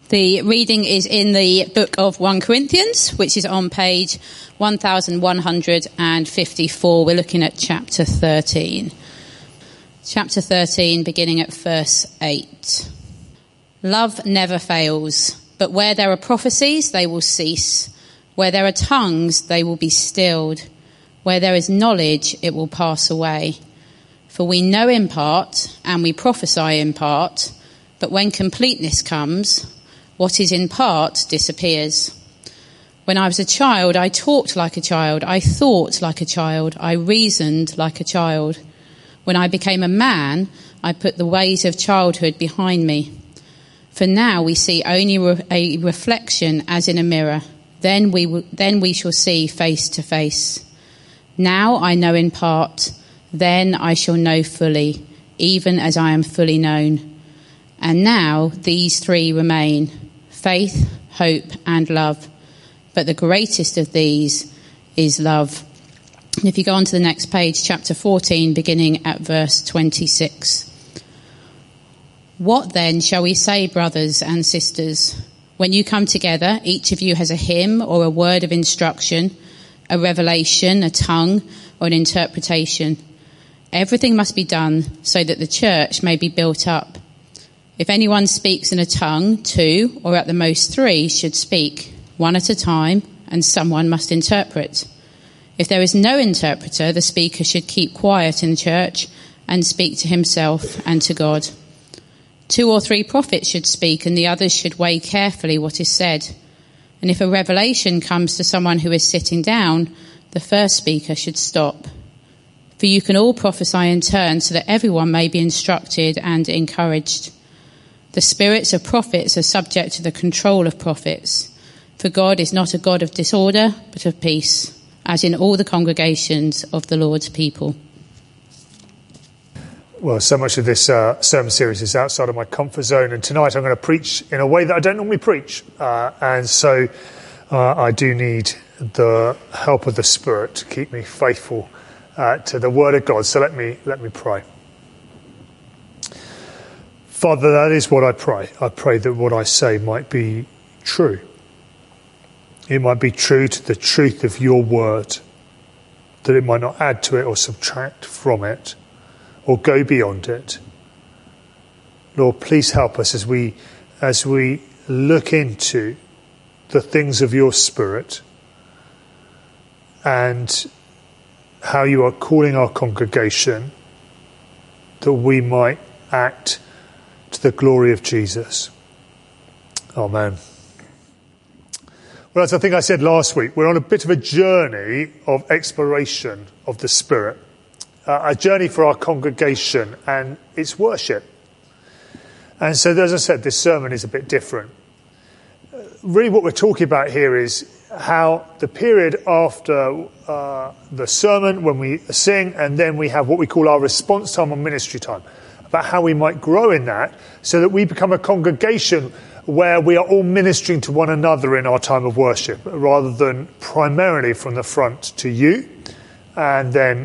The reading is in the book of 1 Corinthians, which is on page 1154. We're looking at chapter 13. Chapter 13, beginning at verse 8. Love never fails, but where there are prophecies, they will cease. Where there are tongues, they will be stilled. Where there is knowledge, it will pass away. For we know in part, and we prophesy in part, but when completeness comes, what is in part disappears. When I was a child, I talked like a child, I thought like a child, I reasoned like a child. When I became a man, I put the ways of childhood behind me. For now we see only a reflection as in a mirror. Then we shall see face to face. Now I know in part, then I shall know fully, even as I am fully known. And now these three remain: faith, hope, and love. But the greatest of these is love. And if you go on to the next page, chapter 14, beginning at verse 26. What then shall we say, brothers and sisters? When you come together, each of you has a hymn or a word of instruction, a revelation, a tongue, or an interpretation. Everything must be done so that the church may be built up. If anyone speaks in a tongue, 2, or at the most 3 should speak, 1 at a time, and someone must interpret. If there is no interpreter, the speaker should keep quiet in church and speak to himself and to God. 2 or 3 prophets should speak, and the others should weigh carefully what is said. And if a revelation comes to someone who is sitting down, the first speaker should stop. For you can all prophesy in turn, so that everyone may be instructed and encouraged. The spirits of prophets are subject to the control of prophets. For God is not a God of disorder, but of peace, as in all the congregations of the Lord's people. Well, so much of this sermon series is outside of my comfort zone, and tonight I'm going to preach in a way that I don't normally preach, and so I do need the help of the Spirit to keep me faithful to the Word of God. So let me pray. Father, that is what I pray. I pray that what I say might be true. It might be true to the truth of your word, that it might not add to it or subtract from it or go beyond it. Lord, please help us as we look into the things of your Spirit and how you are calling our congregation, that we might act to the glory of Jesus. Amen. Well, as I think I said last week, we're on a bit of a journey of exploration of the Spirit, a journey for our congregation and its worship. And so, as I said, this sermon is a bit different. Really what we're talking about here is how the period after the sermon, when we sing, and then we have what we call our response time or ministry time, about how we might grow in that so that we become a congregation where we are all ministering to one another in our time of worship, rather than primarily from the front to you, and then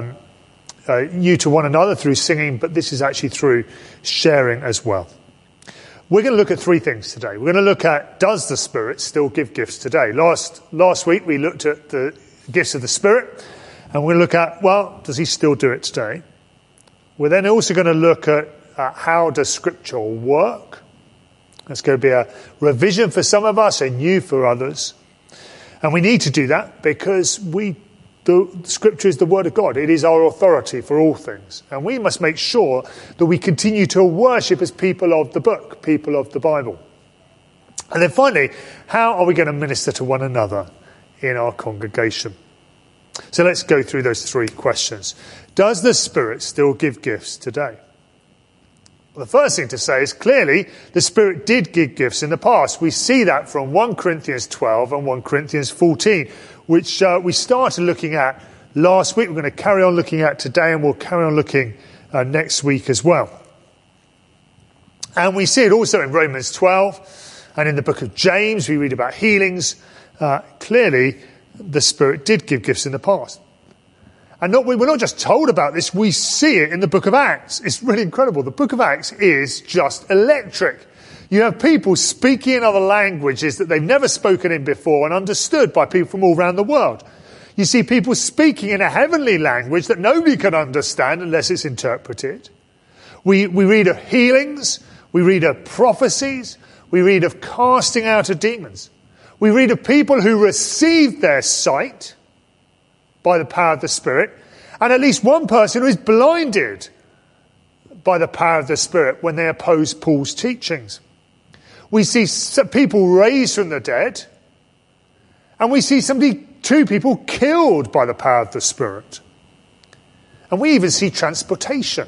you to one another through singing, but this is actually through sharing as well. We're going to look at 3 things today. We're going to look at, does the Spirit still give gifts today? Last week we looked at the gifts of the Spirit, and we're going to look at, well, does he still do it today? We're then also going to look at how does Scripture work. That's going to be a revision for some of us and new for others. And we need to do that because the Scripture is the Word of God. It is our authority for all things. And we must make sure that we continue to worship as people of the book, people of the Bible. And then finally, how are we going to minister to one another in our congregation? So let's go through those 3 questions. Does the Spirit still give gifts today? Well, the first thing to say is clearly the Spirit did give gifts in the past. We see that from 1 Corinthians 12 and 1 Corinthians 14, which we started looking at last week. We're going to carry on looking at today, and we'll carry on looking next week as well. And we see it also in Romans 12, and in the book of James, we read about healings. Clearly, the Spirit did give gifts in the past. And we're not just told about this, we see it in the book of Acts. It's really incredible. The book of Acts is just electric. You have people speaking in other languages that they've never spoken in before and understood by people from all around the world. You see people speaking in a heavenly language that nobody can understand unless it's interpreted. We read of healings. We read of prophecies. We read of casting out of demons. We read of people who received their sight by the power of the Spirit, and at least one person who is blinded by the power of the Spirit when they oppose Paul's teachings. We see people raised from the dead, and we see two people killed by the power of the Spirit. And we even see transportation.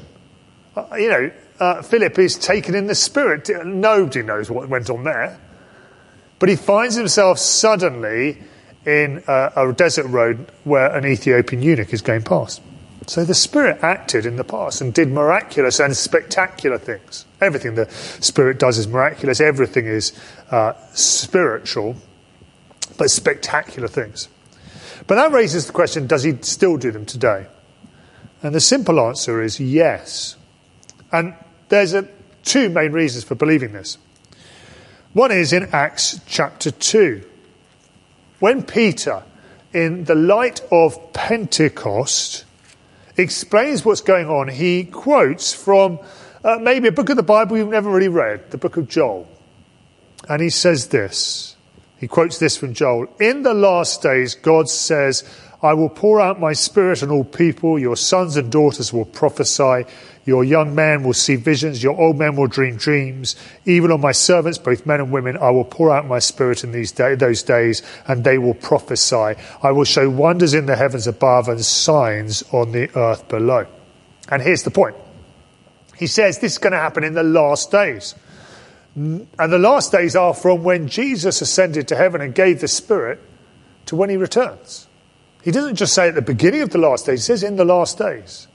Philip is taken in the Spirit. Nobody knows what went on there. But he finds himself suddenly in a desert road where an Ethiopian eunuch is going past. So the Spirit acted in the past and did miraculous and spectacular things. Everything the Spirit does is miraculous. Everything is spiritual, but spectacular things. But that raises the question, does he still do them today? And the simple answer is yes. And there's two main reasons for believing this. One is in Acts chapter 2. When Peter, in the light of Pentecost, explains what's going on, he quotes from maybe a book of the Bible you've never really read, the book of Joel. And he says this. He quotes this from Joel. In the last days, God says, I will pour out my Spirit on all people. Your sons and daughters will prophesy. Your young men will see visions. Your old men will dream dreams. Even on my servants, both men and women, I will pour out my Spirit in those days, and they will prophesy. I will show wonders in the heavens above and signs on the earth below. And here's the point. He says this is going to happen in the last days. And the last days are from when Jesus ascended to heaven and gave the Spirit to when he returns. He doesn't just say at the beginning of the last days, he says in the last days.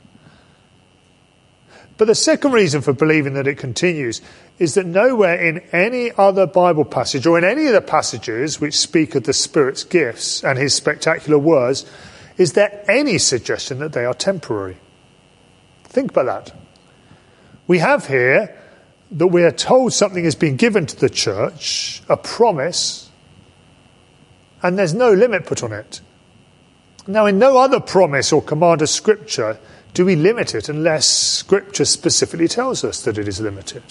But the second reason for believing that it continues is that nowhere in any other Bible passage or in any of the passages which speak of the Spirit's gifts and his spectacular words is there any suggestion that they are temporary. Think about that. We have here that we are told something has been given to the church, a promise, and there's no limit put on it. Now, in no other promise or command of Scripture do we limit it unless Scripture specifically tells us that it is limited.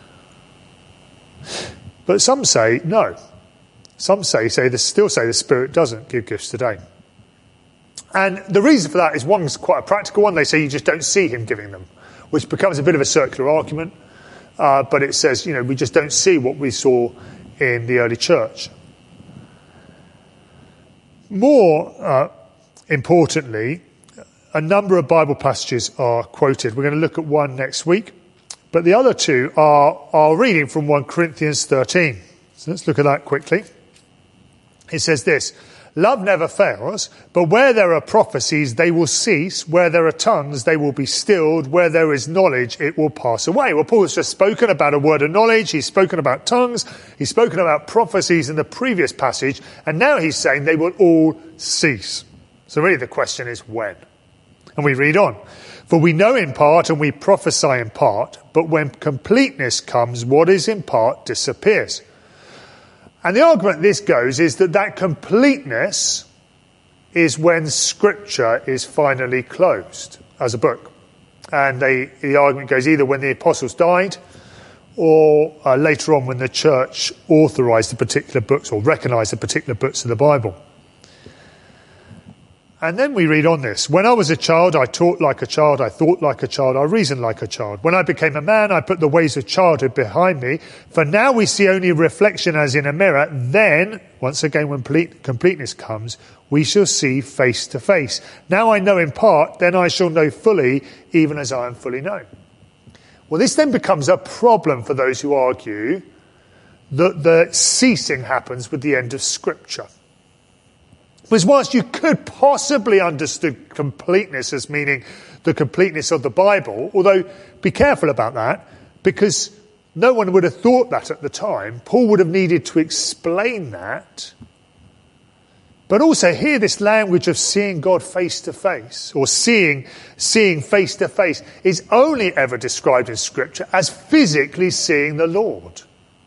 But some say no. Some still say the Spirit doesn't give gifts today. And the reason for that is one's quite a practical one. They say you just don't see him giving them, which becomes a bit of a circular argument. But it says, we just don't see what we saw in the early church. More importantly, a number of Bible passages are quoted. We're going to look at one next week, but the other two are reading from 1 Corinthians 13. So let's look at that quickly. It says this, love never fails, but where there are prophecies, they will cease. Where there are tongues, they will be stilled. Where there is knowledge, it will pass away. Well, Paul's just spoken about a word of knowledge. He's spoken about tongues. He's spoken about prophecies in the previous passage. And now he's saying they will all cease. So really the question is when? And we read on. For we know in part and we prophesy in part, but when completeness comes, what is in part disappears. And the argument this goes is that completeness is when Scripture is finally closed as a book. And the argument goes either when the apostles died or later on when the church authorised the particular books or recognised the particular books of the Bible. And then we read on this. When I was a child, I talked like a child, I thought like a child, I reasoned like a child. When I became a man, I put the ways of childhood behind me. For now we see only reflection as in a mirror. Then, once again, when completeness comes, we shall see face to face. Now I know in part, then I shall know fully, even as I am fully known. Well, this then becomes a problem for those who argue that the ceasing happens with the end of Scripture. Because whilst you could possibly understand completeness as meaning the completeness of the Bible, although be careful about that, because no one would have thought that at the time, Paul would have needed to explain that. But also here this language of seeing God face to face, or seeing face to face, is only ever described in Scripture as physically seeing the Lord.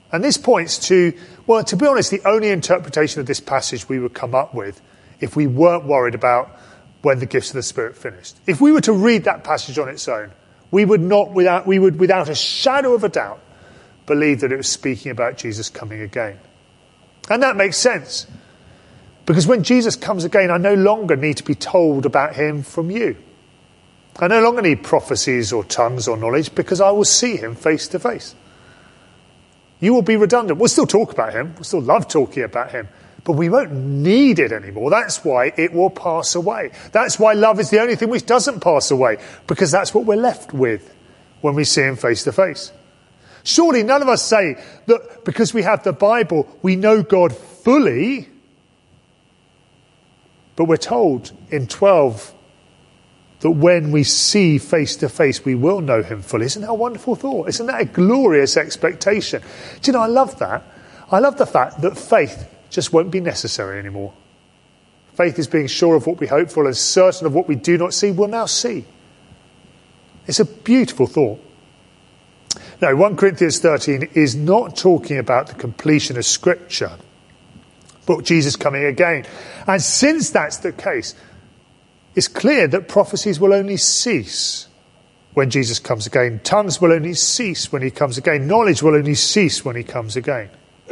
And this points to, well, to be honest, the only interpretation of this passage we would come up with if we weren't worried about when the gifts of the Spirit finished. If we were to read that passage on its own, we would without a shadow of a doubt believe that it was speaking about Jesus coming again. And that makes sense. Because when Jesus comes again, I no longer need to be told about him from you. I no longer need prophecies or tongues or knowledge because I will see him face to face. You will be redundant. We'll still talk about him. We'll still love talking about him. But we won't need it anymore. That's why it will pass away. That's why love is the only thing which doesn't pass away. Because that's what we're left with when we see him face to face. Surely none of us say that because we have the Bible, we know God fully. But we're told in 12 that when we see face to face, we will know him fully. Isn't that a wonderful thought? Isn't that a glorious expectation? Do you know, I love that. I love the fact that faith just won't be necessary anymore. Faith is being sure of what we hope for and certain of what we do not see, we'll now see. It's a beautiful thought. Now, 1 Corinthians 13 is not talking about the completion of Scripture, but Jesus coming again. And since that's the case, it's clear that prophecies will only cease when Jesus comes again. Tongues will only cease when he comes again. Knowledge will only cease when he comes again.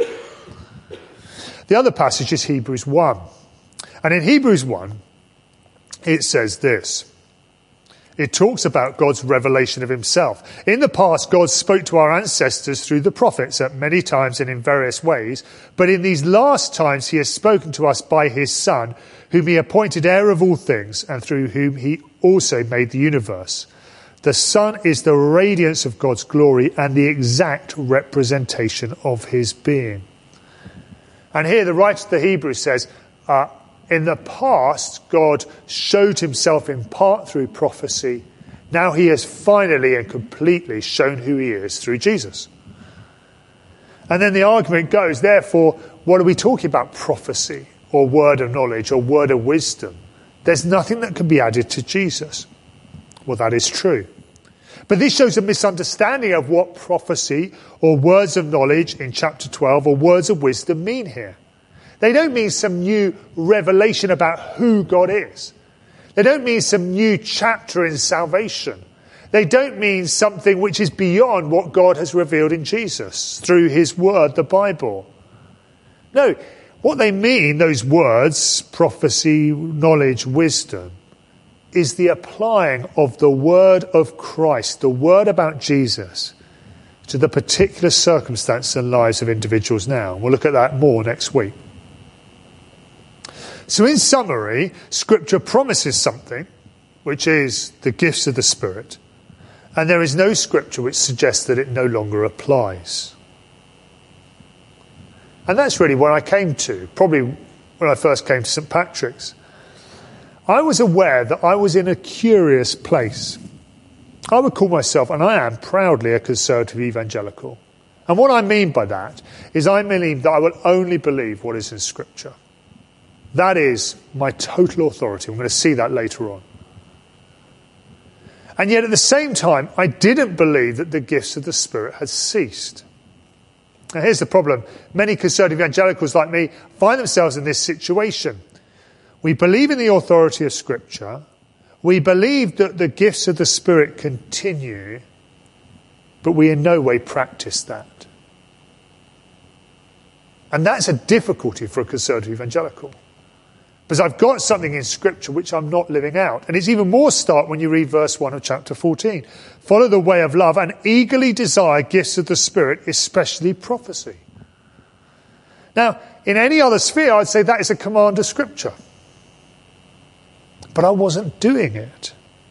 The other passage is Hebrews 1. And in Hebrews 1, it says this. It talks about God's revelation of himself. In the past, God spoke to our ancestors through the prophets at many times and in various ways. But in these last times, he has spoken to us by his Son, whom he appointed heir of all things and through whom he also made the universe. The Son is the radiance of God's glory and the exact representation of his being. And here the writer of the Hebrews says, in the past, God showed himself in part through prophecy. Now he has finally and completely shown who he is through Jesus. And then the argument goes, therefore, what are we talking about? Prophecy or word of knowledge or word of wisdom? There's nothing that can be added to Jesus. Well, that is true. But this shows a misunderstanding of what prophecy or words of knowledge in chapter 12 or words of wisdom mean here. They don't mean some new revelation about who God is. They don't mean some new chapter in salvation. They don't mean something which is beyond what God has revealed in Jesus through his word, the Bible. No, what they mean, those words, prophecy, knowledge, wisdom, is the applying of the word of Christ, the word about Jesus, to the particular circumstances and lives of individuals now. We'll look at that more next week. So in summary, Scripture promises something, which is the gifts of the Spirit, and there is no Scripture which suggests that it no longer applies. And that's really where I came to, probably when I first came to St. Patrick's. I was aware that I was in a curious place. I would call myself, and I am proudly, a conservative evangelical. And what I mean by that is I mean that I will only believe what is in Scripture. That is my total authority. I'm going to see that later on. And yet at the same time, I didn't believe that the gifts of the Spirit had ceased. Now here's the problem. Many conservative evangelicals like me find themselves in this situation. We believe in the authority of Scripture. We believe that the gifts of the Spirit continue, but we in no way practice that. And that's a difficulty for a conservative evangelical. Because I've got something in Scripture which I'm not living out. And it's even more stark when you read verse 1 of chapter 14. Follow the way of love and eagerly desire gifts of the Spirit, especially prophecy. Now, in any other sphere, I'd say that is a command of Scripture. But I wasn't doing it.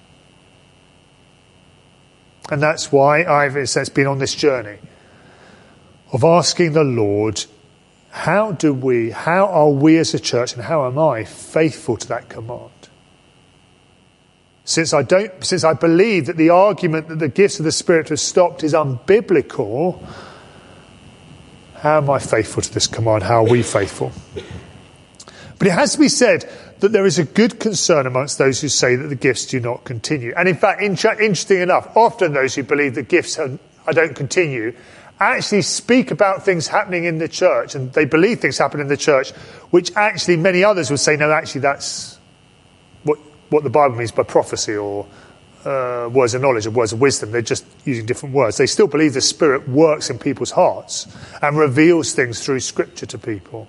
And that's why I've, in a sense, been on this journey of asking the Lord, how are we as a church, and how am I faithful to that command? Since I believe that the argument that the gifts of the Spirit have stopped is unbiblical, how am I faithful to this command? How are we faithful? But it has to be said that there is a good concern amongst those who say that the gifts do not continue. And in fact, interesting enough, often those who believe that gifts don't continue actually speak about things happening in the church, and they believe things happen in the church, which actually many others would say, no, actually that's what the Bible means by prophecy or words of knowledge or words of wisdom. They're just using different words. They still believe the Spirit works in people's hearts and reveals things through Scripture to people.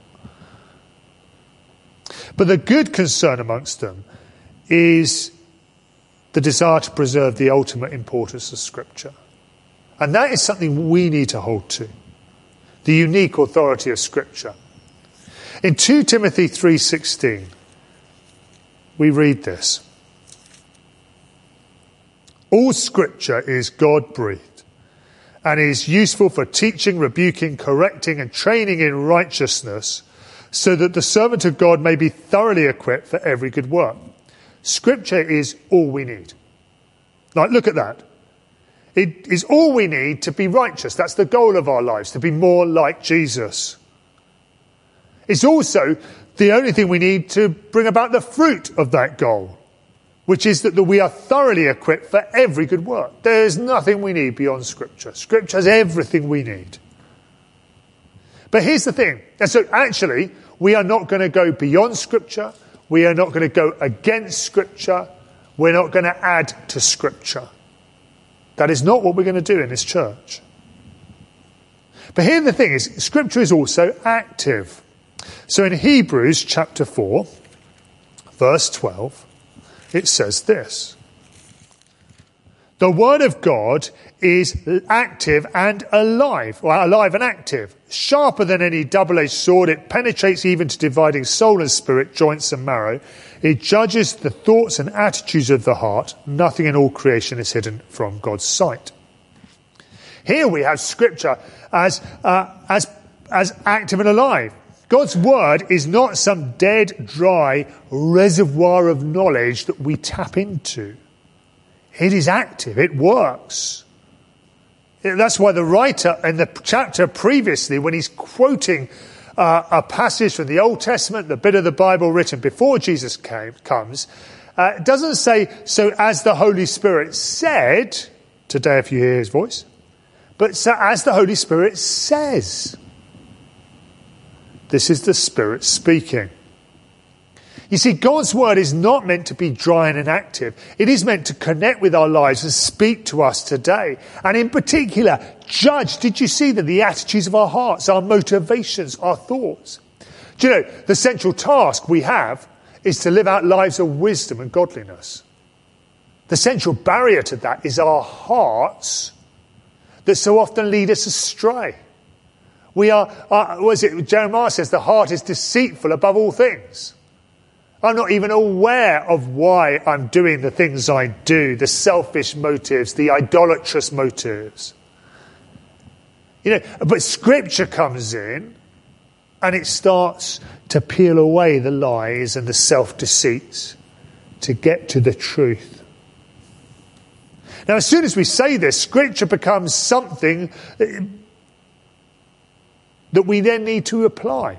But the good concern amongst them is the desire to preserve the ultimate importance of Scripture. And that is something we need to hold to. The unique authority of Scripture. In 2 Timothy 3:16, we read this. All Scripture is God-breathed and is useful for teaching, rebuking, correcting and training in righteousness, so that the servant of God may be thoroughly equipped for every good work. Scripture is all we need. Like, look at that. It is all we need to be righteous. That's the goal of our lives, to be more like Jesus. It's also the only thing we need to bring about the fruit of that goal, which is that we are thoroughly equipped for every good work. There's nothing we need beyond Scripture. Scripture has everything we need. But here's the thing. And so actually, we are not going to go beyond Scripture. We are not going to go against Scripture. We're not going to add to Scripture. That is not what we're going to do in this church. But here the thing is, Scripture is also active. So in Hebrews chapter 4, verse 12, it says this. The Word of God is active and alive, or alive and active, sharper than any double-edged sword. It penetrates even to dividing soul and spirit, joints and marrow. It judges the thoughts and attitudes of the heart. Nothing in all creation is hidden from God's sight. Here we have Scripture as active and alive. God's Word is not some dead, dry reservoir of knowledge that we tap into. It is active. It works. That's why the writer in the chapter previously, when he's quoting a passage from the Old Testament, the bit of the Bible written before Jesus comes, doesn't say, so as the Holy Spirit said, today if you hear his voice, but so as the Holy Spirit says. This is the Spirit speaking. You see, God's Word is not meant to be dry and inactive. It is meant to connect with our lives and speak to us today. And in particular, judge, did you see that the attitudes of our hearts, our motivations, our thoughts? Do you know, the central task we have is to live out lives of wisdom and godliness. The central barrier to that is our hearts that so often lead us astray. We are, Jeremiah says, the heart is deceitful above all things. I'm not even aware of why I'm doing the things I do, the selfish motives, the idolatrous motives. You know, but Scripture comes in and it starts to peel away the lies and the self-deceits to get to the truth. Now, as soon as we say this, Scripture becomes something that we then need to apply.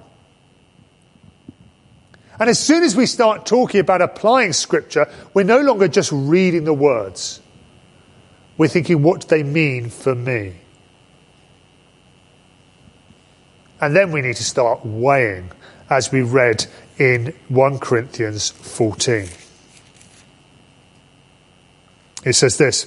And as soon as we start talking about applying Scripture, we're no longer just reading the words. We're thinking, what do they mean for me? And then we need to start weighing, as we read in 1 Corinthians 14. It says this.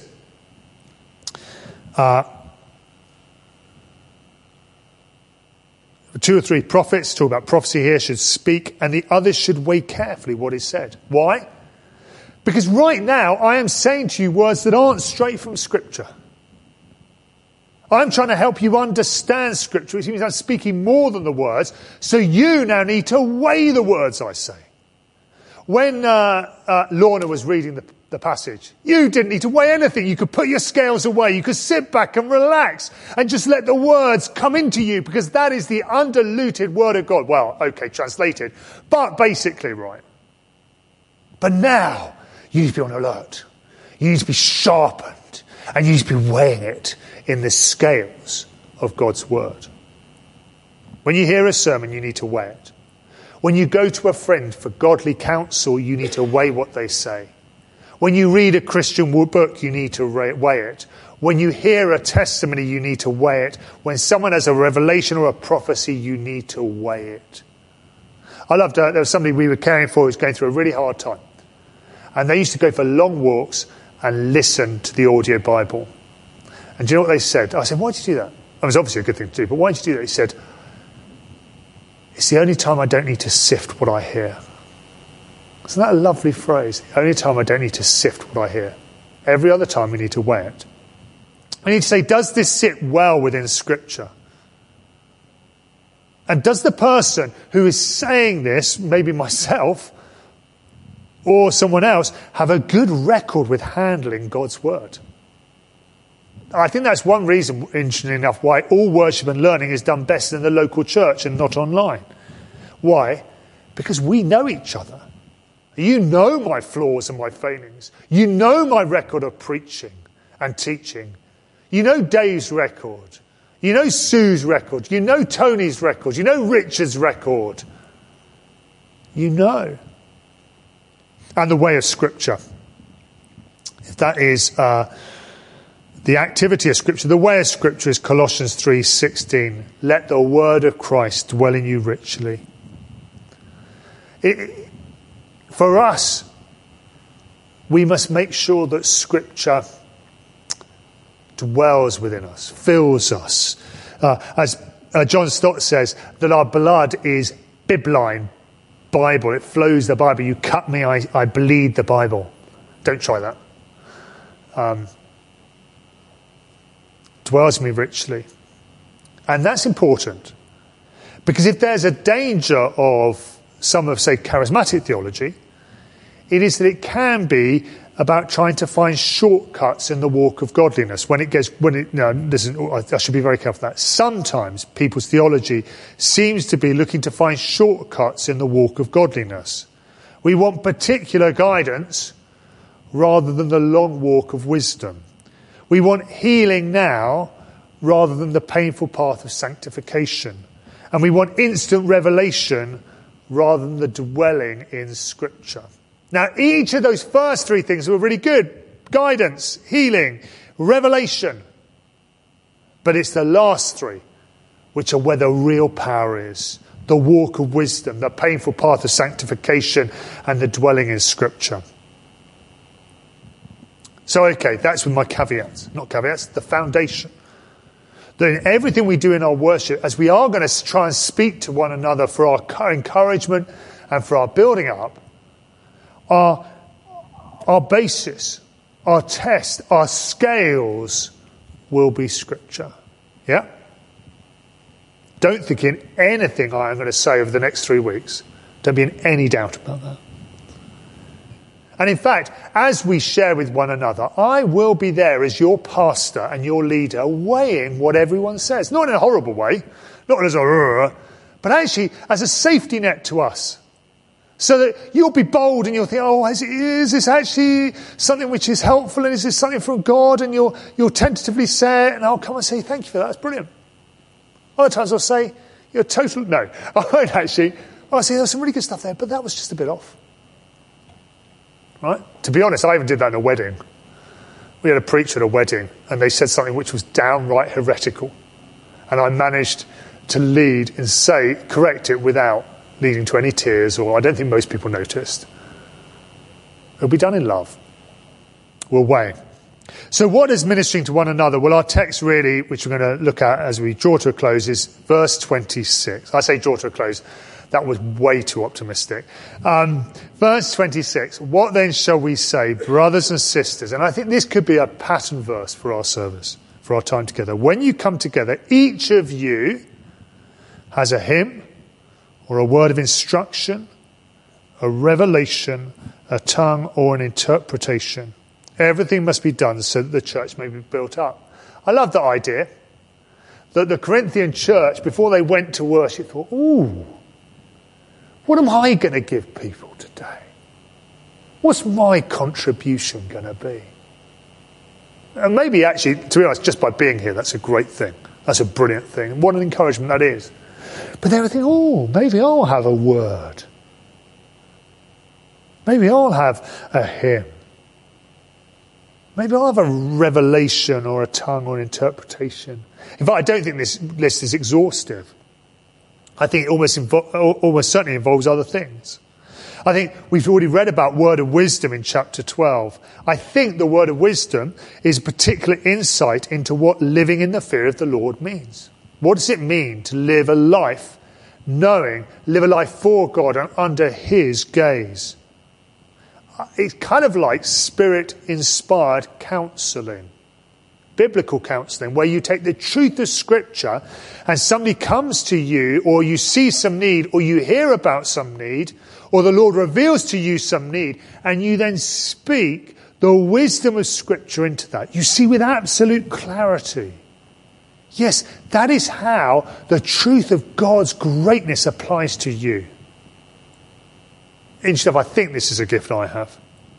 Two or three prophets, talk about prophecy here, should speak, and the others should weigh carefully what is said. Why? Because right now I am saying to you words that aren't straight from Scripture. I'm trying to help you understand Scripture, which means I'm speaking more than the words, so you now need to weigh the words I say. When Lorna was reading the passage, you didn't need to weigh anything. You could put your scales away. You could sit back and relax and just let the words come into you, because that is the undiluted Word of God. Well, okay, translated, but basically right. But now you need to be on alert. You need to be sharpened, and you need to be weighing it in the scales of God's Word. When you hear a sermon, you need to weigh it. When you go to a friend for godly counsel, you need to weigh what they say. When you read a Christian book, you need to weigh it. When you hear a testimony, you need to weigh it. When someone has a revelation or a prophecy, you need to weigh it. I loved there was somebody we were caring for who was going through a really hard time. And they used to go for long walks and listen to the audio Bible. And do you know what they said? I said, why'd you do that? It was obviously a good thing to do, but why'd you do that? He said, it's the only time I don't need to sift what I hear. Isn't that a lovely phrase? The only time I don't need to sift what I hear. Every other time we need to weigh it. We need to say, does this sit well within Scripture? And does the person who is saying this, maybe myself or someone else, have a good record with handling God's word? I think that's one reason, interestingly enough, why all worship and learning is done best in the local church and not online. Why? Because we know each other. You know my flaws and my failings. You know my record of preaching and teaching. You know Dave's record. You know Sue's record. You know Tony's record. You know Richard's record. You know. And the way of Scripture. If that is the activity of Scripture, the way of Scripture is Colossians 3:16. Let the word of Christ dwell in you richly. For us, we must make sure that Scripture dwells within us, fills us. As John Stott says, that our blood is bibline, Bible. It flows the Bible. You cut me, I bleed the Bible. Don't try that. Dwells me richly. And that's important. Because if there's a danger of some of, say, charismatic theology, it is that it can be about trying to find shortcuts in the walk of godliness. I should be very careful of that. Sometimes people's theology seems to be looking to find shortcuts in the walk of godliness. We want particular guidance rather than the long walk of wisdom. We want healing now rather than the painful path of sanctification. And we want instant revelation rather than the dwelling in Scripture. Now, each of those first three things were really good. Guidance, healing, revelation. But it's the last three which are where the real power is. The walk of wisdom, the painful path of sanctification, and the dwelling in Scripture. So, okay, that's with my caveats. Not caveats, the foundation. That in everything we do in our worship, as we are going to try and speak to one another for our encouragement and for our building up, our basis, our test, our scales will be Scripture. Yeah? Don't think in anything I am going to say over the next 3 weeks. Don't be in any doubt about that. And in fact, as we share with one another, I will be there as your pastor and your leader, weighing what everyone says. Not in a horrible way, not as but actually as a safety net to us. So that you'll be bold and you'll think, is this actually something which is helpful, and is this something from God? And you'll tentatively say it, and I'll come and say, thank you for that, that's brilliant. Other times I'll say, you're total, no, I won't actually. I'll say, there's some really good stuff there, but that was just a bit off. Right? To be honest, I even did that in a wedding. We had a preacher at a wedding, and they said something which was downright heretical. And I managed to lead and correct it without leading to any tears, or I don't think most people noticed. It'll be done in love. We'll weigh. So what is ministering to one another? Well, our text really, which we're going to look at as we draw to a close, is verse 26. I say draw to a close. That was way too optimistic. Verse 26. What then shall we say, brothers and sisters? And I think this could be a pattern verse for our service, for our time together. When you come together, each of you has a hymn, or a word of instruction, a revelation, a tongue, or an interpretation. Everything must be done so that the church may be built up. I love that idea that the Corinthian church, before they went to worship, thought, what am I going to give people today? What's my contribution going to be? And maybe actually, to be honest, just by being here, that's a great thing. That's a brilliant thing. And what an encouragement that is. But they would think, maybe I'll have a word. Maybe I'll have a hymn. Maybe I'll have a revelation or a tongue or an interpretation. In fact, I don't think this list is exhaustive. I think it almost certainly involves other things. I think we've already read about word of wisdom in chapter 12. I think the word of wisdom is a particular insight into what living in the fear of the Lord means. What does it mean to live a life live a life for God and under his gaze? It's kind of like spirit-inspired counselling, biblical counselling, where you take the truth of Scripture and somebody comes to you, or you see some need, or you hear about some need, or the Lord reveals to you some need, and you then speak the wisdom of Scripture into that. You see with absolute clarity. Yes, that is how the truth of God's greatness applies to you. Instead of, I think this is a gift I have.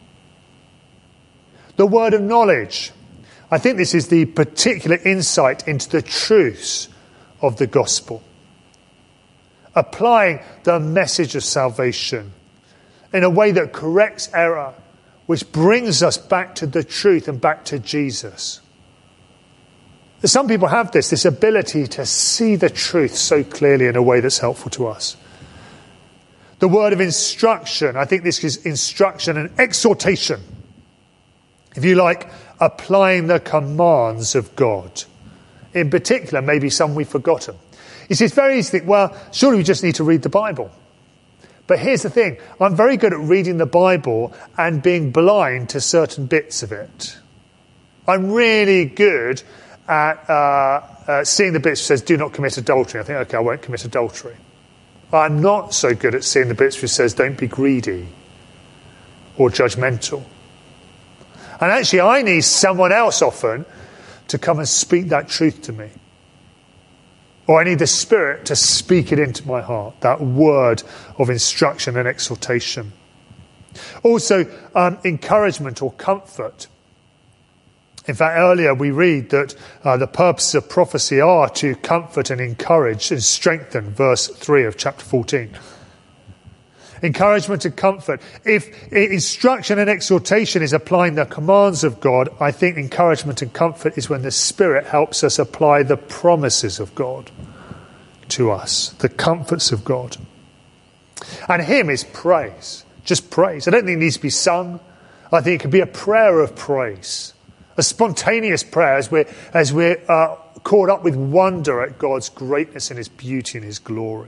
The word of knowledge. I think this is the particular insight into the truths of the gospel. Applying the message of salvation in a way that corrects error, which brings us back to the truth and back to Jesus. Some people have this ability to see the truth so clearly in a way that's helpful to us. The word of instruction. I think this is instruction and exhortation. If you like, applying the commands of God. In particular, maybe some we've forgotten. You see, it's very easy to think, well, surely we just need to read the Bible. But here's the thing. I'm very good at reading the Bible and being blind to certain bits of it. I'm really good at seeing the bits that says, do not commit adultery. I think, okay, I won't commit adultery. I'm not so good at seeing the bits which says, don't be greedy or judgmental. And actually, I need someone else often to come and speak that truth to me. Or I need the Spirit to speak it into my heart, that word of instruction and exhortation. Also, encouragement or comfort. In fact, earlier we read that the purposes of prophecy are to comfort and encourage and strengthen, verse 3 of chapter 14. Encouragement and comfort. If instruction and exhortation is applying the commands of God, I think encouragement and comfort is when the Spirit helps us apply the promises of God to us, the comforts of God. And hymn is praise, just praise. I don't think it needs to be sung. I think it could be a prayer of praise, a spontaneous prayer as we're caught up with wonder at God's greatness and his beauty and his glory.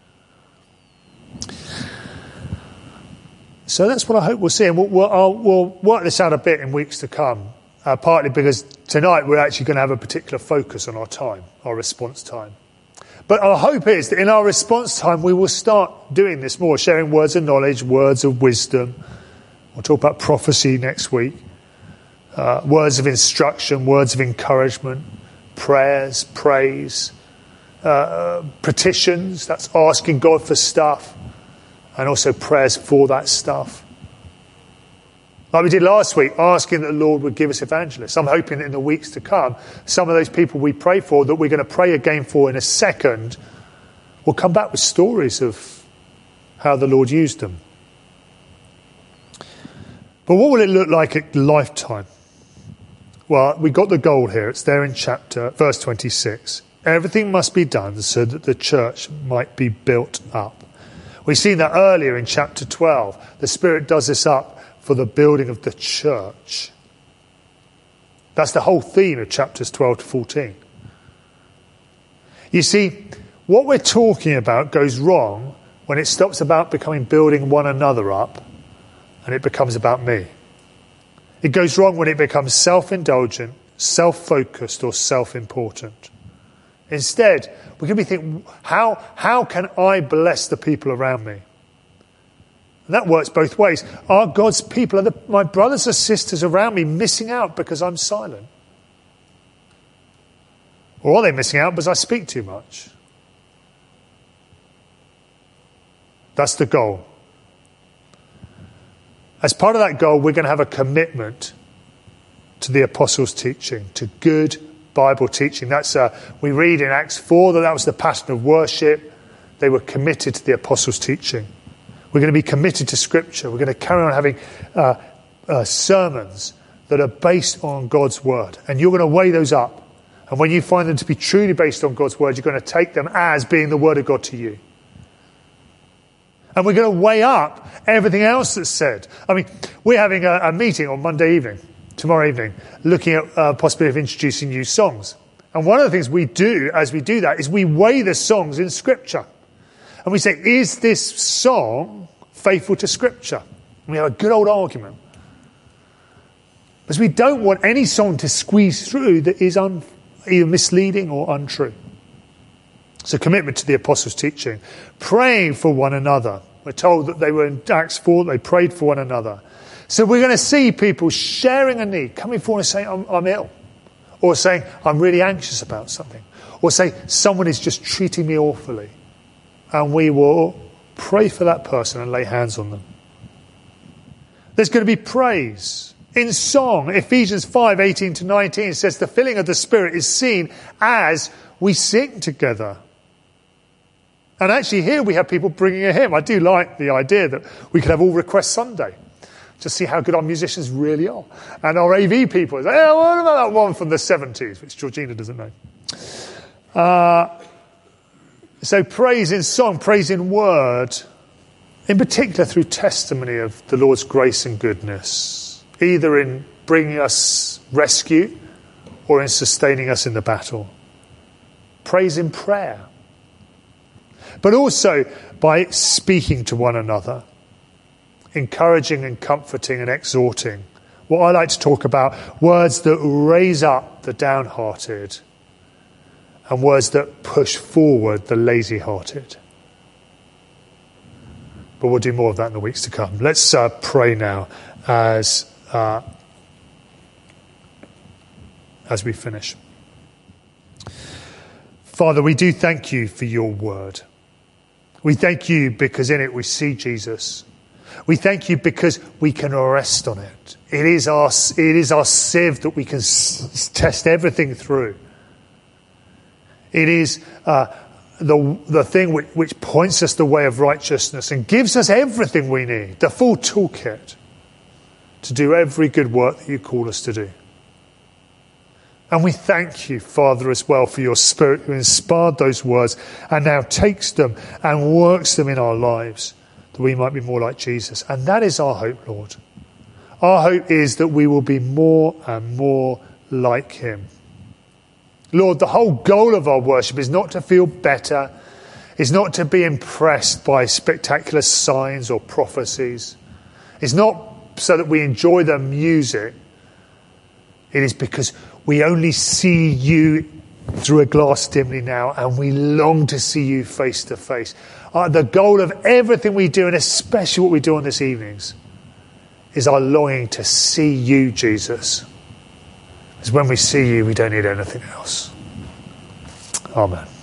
So that's what I hope we'll see. And we'll work this out a bit in weeks to come, partly because tonight we're actually going to have a particular focus on our time, our response time. But our hope is that in our response time we will start doing this more, sharing words of knowledge, words of wisdom. We'll talk about prophecy next week. Words of instruction, words of encouragement, prayers, praise, petitions, that's asking God for stuff. And also prayers for that stuff. Like we did last week, asking that the Lord would give us evangelists. I'm hoping that in the weeks to come, some of those people we pray for, that we're going to pray again for in a second, will come back with stories of how the Lord used them. But what will it look like at lifetime? Well, we got the goal here. It's there in verse 26. Everything must be done so that the church might be built up. We've seen that earlier in chapter 12. The Spirit does this up for the building of the church. That's the whole theme of chapters 12 to 14. You see, what we're talking about goes wrong when it stops about building one another up and it becomes about me. It goes wrong when it becomes self-indulgent, self-focused or self-important. Instead, we're going to be thinking, how can I bless the people around me? And that works both ways. Are God's people, my brothers and sisters around me, missing out because I'm silent? Or are they missing out because I speak too much? That's the goal. As part of that goal, we're going to have a commitment to the apostles' teaching, to good Bible teaching. We read in Acts 4 that was the pattern of worship. They were committed to the apostles' teaching. We're going to be committed to Scripture. We're going to carry on having sermons that are based on God's word. And you're going to weigh those up. And when you find them to be truly based on God's word, you're going to take them as being the word of God to you. And we're going to weigh up everything else that's said. I mean, we're having a meeting on Monday evening, tomorrow evening, looking at possibility of introducing new songs. And one of the things we do as we do that is we weigh the songs in Scripture. And we say, is this song faithful to Scripture? And we have a good old argument. Because we don't want any song to squeeze through that is either misleading or untrue. It's a commitment to the apostles' teaching. Praying for one another. We're told that they were in Acts 4, they prayed for one another. So we're going to see people sharing a need, coming forward and saying, I'm ill. Or saying, I'm really anxious about something. Or say, someone is just treating me awfully. And we will pray for that person and lay hands on them. There's going to be praise. In song, Ephesians 5:18-19 says the filling of the Spirit is seen as we sing together. And actually here we have people bringing a hymn. I do like the idea that we could have all request Sunday to see how good our musicians really are. And our AV people say, hey, what about that one from the 70s, which Georgina doesn't know. So praise in song, praise in word, in particular through testimony of the Lord's grace and goodness, either in bringing us rescue or in sustaining us in the battle. Praise in prayer. But also by speaking to one another, encouraging and comforting and exhorting. What I like to talk about, words that raise up the downhearted and words that push forward the lazy-hearted. But we'll do more of that in the weeks to come. Let's pray now as we finish. Father, we do thank you for your word. We thank you because in it we see Jesus. We thank you because we can rest on it. It is our sieve that we can test everything through. It is the thing which points us the way of righteousness and gives us everything we need, the full toolkit to do every good work that you call us to do. And we thank you, Father, as well for your Spirit who inspired those words and now takes them and works them in our lives that we might be more like Jesus. And that is our hope, Lord. Our hope is that we will be more and more like him. Lord, the whole goal of our worship is not to feel better, is not to be impressed by spectacular signs or prophecies. It's not so that we enjoy the music. It is because we only see you through a glass dimly now, and we long to see you face to face. The goal of everything we do, and especially what we do on these evenings, is our longing to see you, Jesus. Because when we see you, we don't need anything else. Amen.